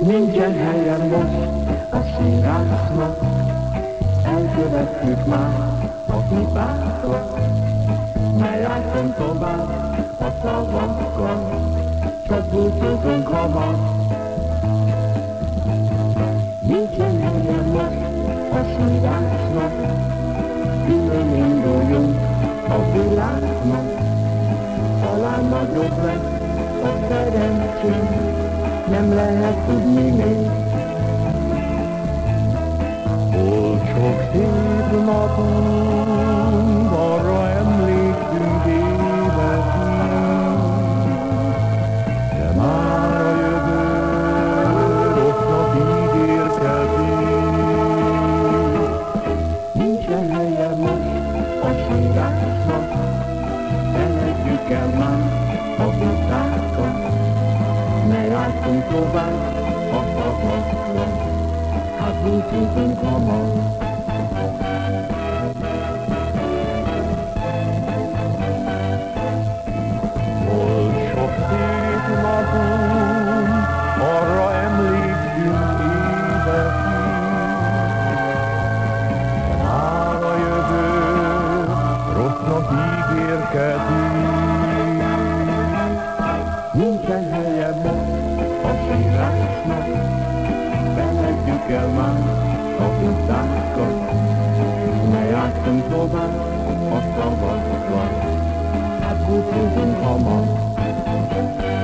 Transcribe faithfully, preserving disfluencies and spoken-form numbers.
Nincsen helyen most a sírásnak, elkövettük már a hibákat, ne játszunk tovább a szavakkal, csak búcsúzunk hamar. Nincsen helyen most a sírásnak, külön induljunk a világnak, talán nagyobb lesz a szerencsém, nem lehet tudni még. Hol sok szép napunk, arra emlékszünk évekig, de már a jövő rossznak ígérkezik. Nincsen helye most a sírásnak, felejtjük el már a vitákat, ne játszunk tovább a szavakra, hát búcsúzunk hamar. Hol sok szép napunk, arra emlékszünk évekig, de már a jövő rossznak ígérkezik. Nincsen helye most a sírásnak, felejtjük el már a vitákat, ne játszunk tovább a szavakkal, hát búcsúzunk hamar.